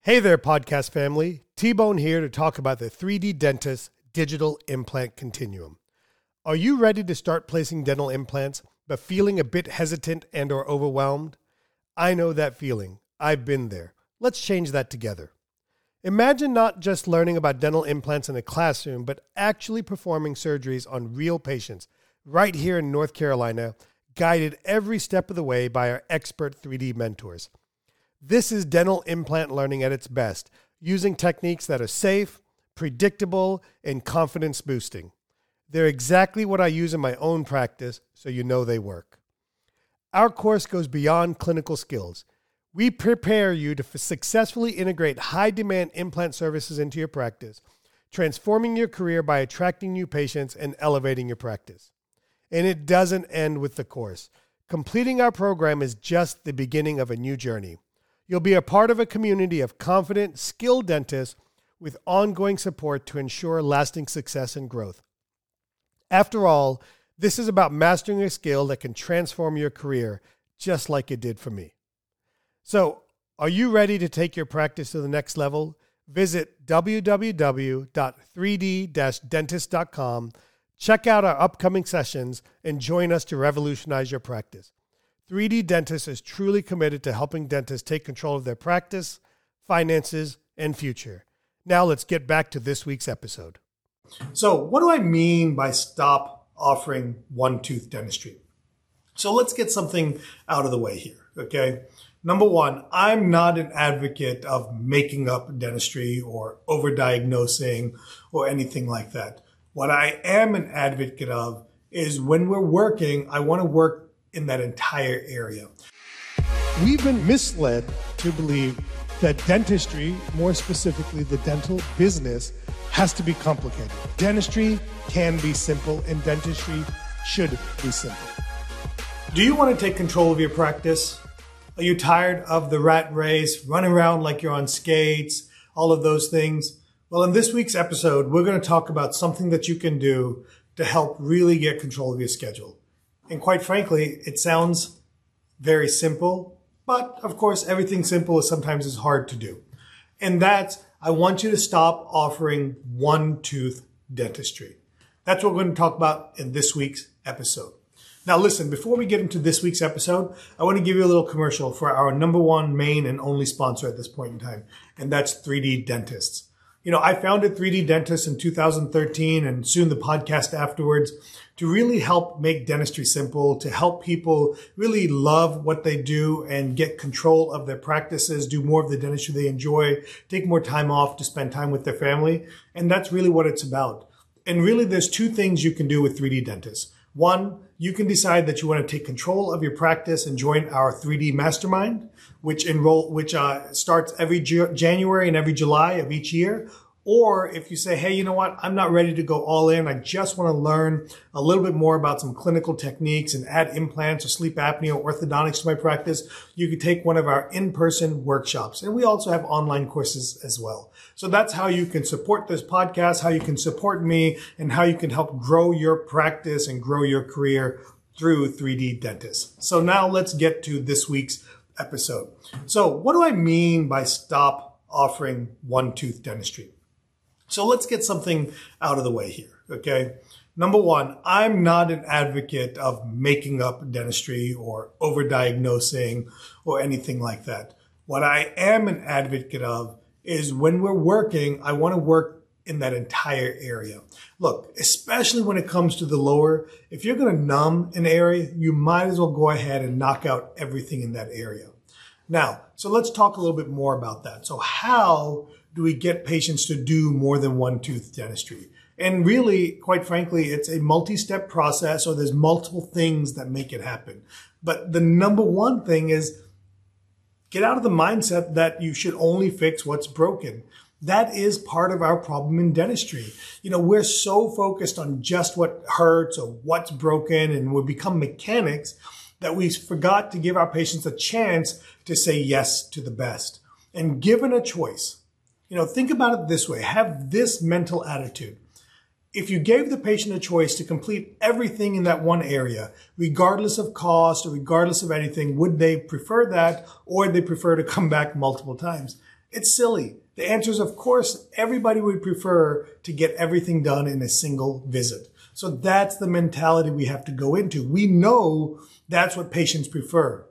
Hey there, podcast family. T-Bone here to talk about the 3D Dentist Digital Implant Continuum. Are you ready to start placing dental implants, but feeling a bit hesitant and or overwhelmed? I know that feeling. I've been there. Let's change that together. Imagine not just learning about dental implants in a classroom, but actually performing surgeries on real patients right here in North Carolina, guided every step of the way by our expert 3D mentors. This is dental implant learning at its best, using techniques that are safe, predictable, and confidence boosting. They're exactly what I use in my own practice, so you know they work. Our course goes beyond clinical skills. We prepare you to successfully integrate high-demand implant services into your practice, transforming your career by attracting new patients and elevating your practice. And it doesn't end with the course. Completing our program is just the beginning of a new journey. You'll be a part of a community of confident, skilled dentists with ongoing support to ensure lasting success and growth. After all, this is about mastering a skill that can transform your career, just like it did for me. So, are you ready to take your practice to the next level? Visit www.3d-dentist.com, check out our upcoming sessions, and join us to revolutionize your practice. 3D Dentist is truly committed to helping dentists take control of their practice, finances, and future. Now let's get back to this week's episode. So what do I mean by stop offering one-tooth dentistry? So let's get something out of the way here, okay? Number one, I'm not an advocate of making up dentistry or overdiagnosing or anything like that. What I am an advocate of is when we're working, I want to work in that entire area. We've been misled to believe that dentistry, more specifically the dental business, has to be complicated. Dentistry can be simple and dentistry should be simple. Do you want to take control of your practice? Are you tired of the rat race, running around like you're on skates, all of those things? Well, in this week's episode, we're going to talk about something that you can do to help really get control of your schedule. And quite frankly, it sounds very simple, but of course, everything simple is sometimes hard to do. And that's, I want you to stop offering one-tooth dentistry. That's what we're going to talk about in this week's episode. Now listen, before we get into this week's episode, I want to give you a little commercial for our number one main and only sponsor at this point in time, and that's 3D Dentists. You know, I founded 3D Dentists in 2013 and soon the podcast afterwards to really help make dentistry simple, to help people really love what they do and get control of their practices, do more of the dentistry they enjoy, take more time off to spend time with their family. And that's really what it's about. And really, there's two things you can do with 3D Dentists. One, you can decide that you want to take control of your practice and join our 3D Mastermind, which starts every January and every July of each year. Or if you say, hey, you know what? I'm not ready to go all in. I just want to learn a little bit more about some clinical techniques and add implants or sleep apnea or orthodontics to my practice. You could take one of our in-person workshops. And we also have online courses as well. So that's how you can support this podcast, how you can support me, and how you can help grow your practice and grow your career through 3D Dentists. So now let's get to this week's episode. So what do I mean by stop offering one-tooth dentistry? So let's get something out of the way here, okay? Number one, I'm not an advocate of making up dentistry or overdiagnosing or anything like that. What I am an advocate of is when we're working, I want to work in that entire area. Look, especially when it comes to the lower, if you're going to numb an area, you might as well go ahead and knock out everything in that area. Now, so let's talk a little bit more about that. So how do we get patients to do more than one-tooth dentistry? And really, quite frankly, it's a multi-step process, or there's multiple things that make it happen. But the number one thing is get out of the mindset that you should only fix what's broken. That is part of our problem in dentistry. You know, we're so focused on just what hurts or what's broken, and we become mechanics that we forgot to give our patients a chance to say yes to the best. And given a choice, you know, think about it this way. Have this mental attitude. If you gave the patient a choice to complete everything in that one area, regardless of cost or regardless of anything, would they prefer that, or would they prefer to come back multiple times? It's silly. The answer is, of course, everybody would prefer to get everything done in a single visit. So that's the mentality we have to go into. We know that's what patients prefer.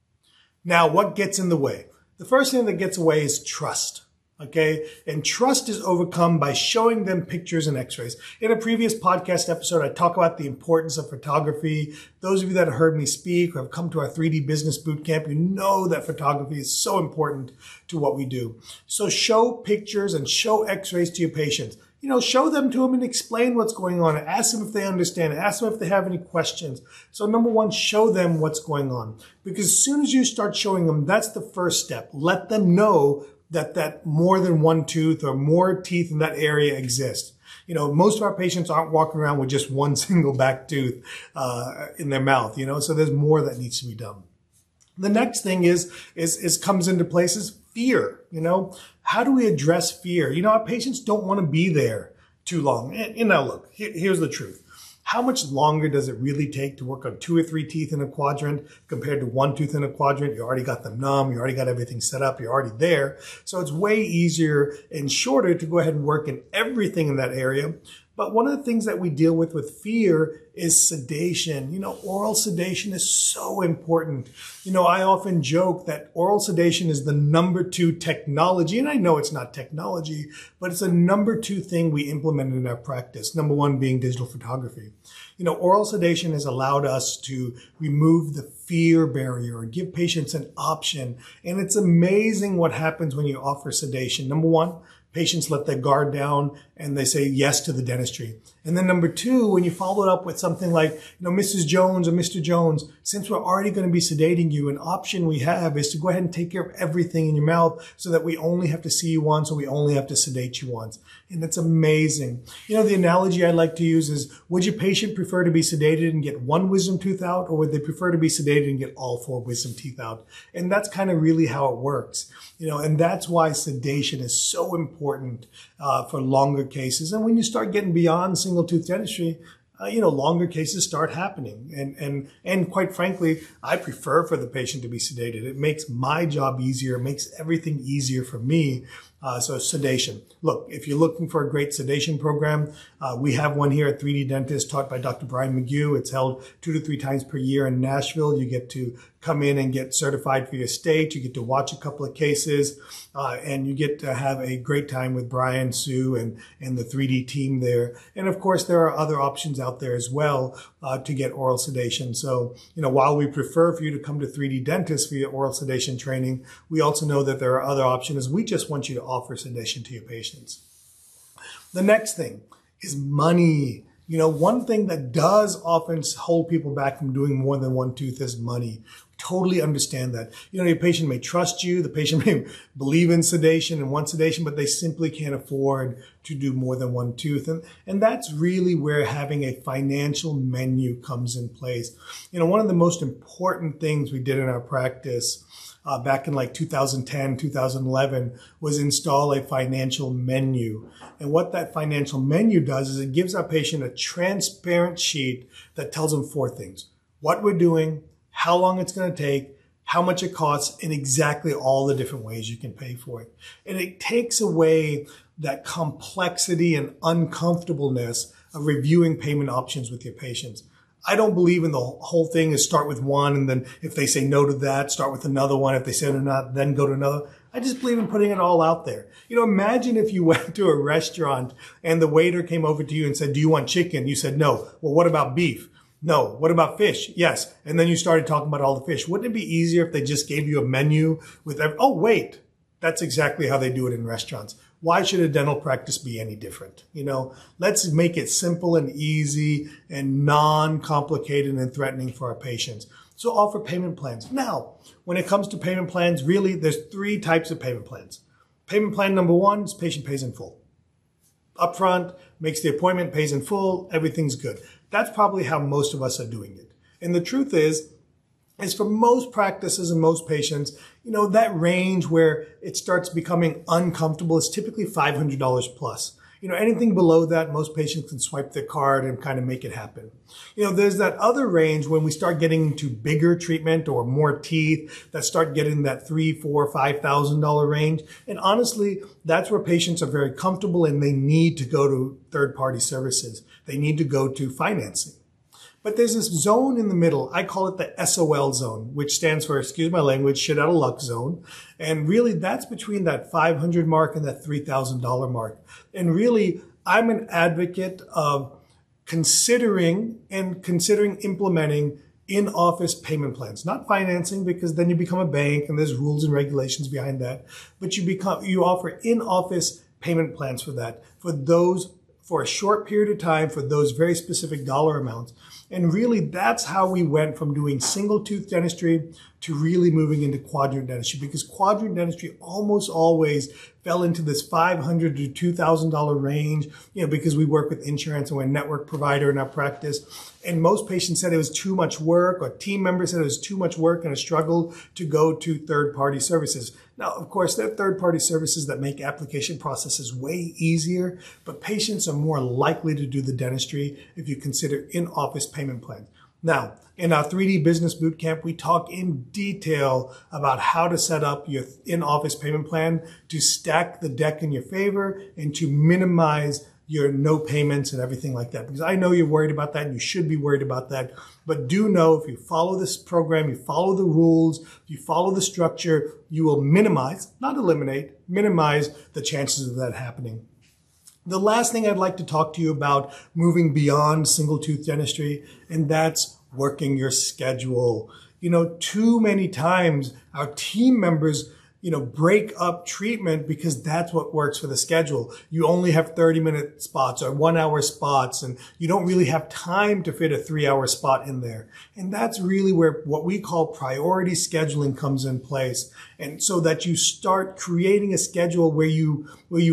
Now, what gets in the way? The first thing that gets away is trust. Okay. And trust is overcome by showing them pictures and x-rays. In a previous podcast episode, I talk about the importance of photography. Those of you that have heard me speak or have come to our 3D business bootcamp, you know that photography is so important to what we do. So show pictures and show x-rays to your patients. Show them to them and explain what's going on. Ask them if they understand. Ask them if they have any questions. So number one, show them what's going on. Because as soon as you start showing them, that's the first step. Let them know that more than one tooth or more teeth in that area exists. Most of our patients aren't walking around with just one single back tooth in their mouth, so there's more that needs to be done. The next thing is comes into place is fear. How do we address fear? Our patients don't want to be there too long. Look, here's the truth. How much longer does it really take to work on 2 or 3 teeth in a quadrant compared to 1 tooth in a quadrant? You already got them numb. You already got everything set up. You're already there. So it's way easier and shorter to go ahead and work in everything in that area. But one of the things that we deal with fear is sedation. Oral sedation is so important. I often joke that oral sedation is the number 2 technology. And I know it's not technology, but it's a number 2 thing we implemented in our practice. Number 1 being digital photography. Oral sedation has allowed us to remove the fear barrier and give patients an option. And it's amazing what happens when you offer sedation. Number 1, patients let their guard down and they say yes to the dentistry. And then number 2, when you follow it up with something like, Mrs. Jones or Mr. Jones, since we're already going to be sedating you, an option we have is to go ahead and take care of everything in your mouth so that we only have to see you once or we only have to sedate you once. And that's amazing. The analogy I like to use is, would your patient prefer to be sedated and get 1 wisdom tooth out, or would they prefer to be sedated and get all 4 wisdom teeth out? And that's kind of really how it works. And that's why sedation is so important for longer cases. And when you start getting beyond single tooth dentistry, longer cases start happening. And quite frankly, I prefer for the patient to be sedated. It makes my job easier. It makes everything easier for me. So sedation. Look, if you're looking for a great sedation program, we have one here at 3D Dentist taught by Dr. Brian McGue. It's held 2 to 3 times per year in Nashville. You get to come in and get certified for your state. You get to watch a couple of cases, and you get to have a great time with Brian, Sue, and the 3D team there. And of course, there are other options out there as well to get oral sedation. So, while we prefer for you to come to 3D Dentist for your oral sedation training, we also know that there are other options. We just want you to offer sedation to your patients. The next thing is money. One thing that does often hold people back from doing more than 1 tooth is money. Totally understand that. Your patient may trust you. The patient may believe in sedation and want sedation, but they simply can't afford to do more than 1 tooth. And that's really where having a financial menu comes in place. One of the most important things we did in our practice back in like 2010, 2011 was install a financial menu. And what that financial menu does is it gives our patient a transparent sheet that tells them 4 things: what we're doing, how long it's going to take, how much it costs, and exactly all the different ways you can pay for it. And it takes away that complexity and uncomfortableness of reviewing payment options with your patients. I don't believe in the whole thing is start with one, and then if they say no to that, start with another one. If they say no to that, then go to another. I just believe in putting it all out there. Imagine if you went to a restaurant and the waiter came over to you and said, "Do you want chicken?" You said no. Well, what about beef? No. What about fish? Yes. And then you started talking about all the fish. Wouldn't it be easier if they just gave you a menu with oh, wait, that's exactly how they do it in restaurants. Why should a dental practice be any different? Let's make it simple and easy and non-complicated and threatening for our patients. So offer payment plans. Now, when it comes to payment plans, really, there's 3 types of payment plans. Payment plan number 1 is patient pays in full. Upfront, makes the appointment, pays in full, everything's good. That's probably how most of us are doing it. And the truth is for most practices and most patients, that range where it starts becoming uncomfortable is typically $500 plus. Anything below that, most patients can swipe their card and kind of make it happen. There's that other range when we start getting into bigger treatment or more teeth that start getting that $3,000, $4,000, $5,000 range. And honestly, that's where patients are very comfortable and they need to go to third-party services. They need to go to financing. But there's this zone in the middle. I call it the SOL zone, which stands for, excuse my language, shit out of luck zone. And really that's between that $500 mark and that $3,000 mark. And really, I'm an advocate of considering implementing in-office payment plans, not financing, because then you become a bank and there's rules and regulations behind that. But you offer in-office payment plans for that, for a short period of time, for those very specific dollar amounts. And really, that's how we went from doing single tooth dentistry to really moving into quadrant dentistry, because quadrant dentistry almost always fell into this $500 to $2,000 range, because we work with insurance and we're a network provider in our practice. And most patients said it was too much work, or team members said it was too much work and a struggle to go to third-party services. Now, of course, there are third-party services that make application processes way easier, but patients are more likely to do the dentistry if you consider in-office payment plans. Now, in our 3D Business Bootcamp, we talk in detail about how to set up your in-office payment plan to stack the deck in your favor and to minimize your no payments and everything like that. Because I know you're worried about that and you should be worried about that. But do know if you follow this program, you follow the rules, you follow the structure, you will minimize, not eliminate, minimize the chances of that happening. The last thing I'd like to talk to you about moving beyond single tooth dentistry, and that's working your schedule. Too many times our team members break up treatment because that's what works for the schedule. You only have 30-minute spots or 1-hour spots, and you don't really have time to fit a 3-hour spot in there. And that's really where what we call priority scheduling comes in place. And so that you start creating a schedule where you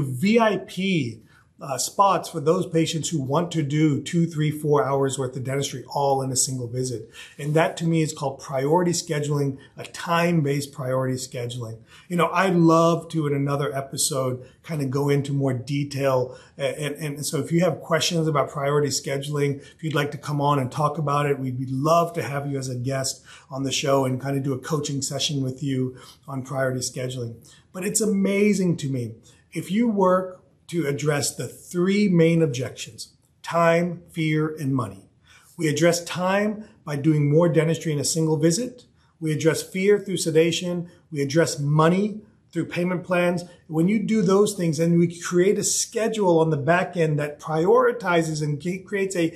VIP spots for those patients who want to do 2, 3, 4 hours worth of dentistry all in a single visit. And that to me is called priority scheduling, a time-based priority scheduling. I'd love to in another episode kind of go into more detail. And so if you have questions about priority scheduling, if you'd like to come on and talk about it, we'd love to have you as a guest on the show and kind of do a coaching session with you on priority scheduling. But it's amazing to me. If you work to address the 3 main objections: time, fear, and money. We address time by doing more dentistry in a single visit. We address fear through sedation. We address money through payment plans. When you do those things, and we create a schedule on the back end that prioritizes and creates a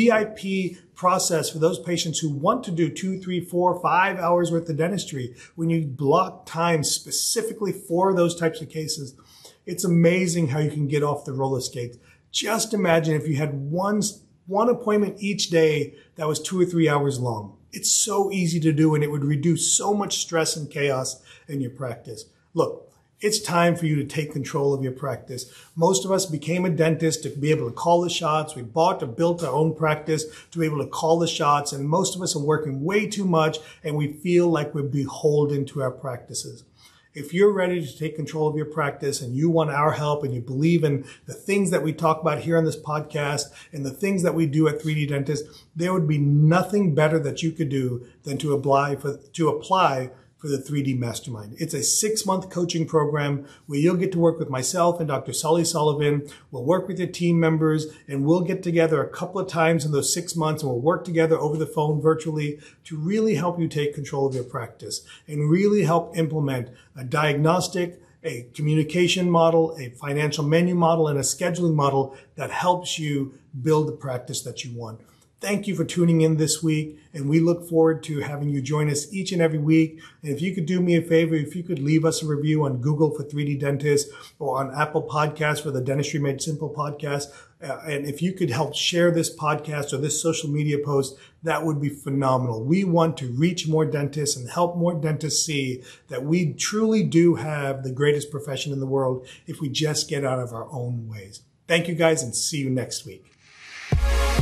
VIP process for those patients who want to do 2, 3, 4, 5 hours worth of dentistry, when you block time specifically for those types of cases, it's amazing how you can get off the roller skates. Just imagine if you had one appointment each day that was 2 or 3 hours long. It's so easy to do, and it would reduce so much stress and chaos in your practice. Look, it's time for you to take control of your practice. Most of us became a dentist to be able to call the shots. We bought or built our own practice to be able to call the shots, and most of us are working way too much, and we feel like we're beholden to our practices. If you're ready to take control of your practice and you want our help and you believe in the things that we talk about here on this podcast and the things that we do at 3D Dentist, there would be nothing better that you could do than to apply for the 3D Mastermind. It's a 6-month coaching program where you'll get to work with myself and Dr. Sully Sullivan. We'll work with your team members, and we'll get together a couple of times in those 6 months, and we'll work together over the phone virtually to really help you take control of your practice and really help implement a diagnostic, a communication model, a financial menu model, and a scheduling model that helps you build the practice that you want. Thank you for tuning in this week, and we look forward to having you join us each and every week. And if you could do me a favor, if you could leave us a review on Google for 3D Dentist or on Apple Podcasts for the Dentistry Made Simple podcast, and if you could help share this podcast or this social media post, that would be phenomenal. We want to reach more dentists and help more dentists see that we truly do have the greatest profession in the world if we just get out of our own ways. Thank you guys, and see you next week.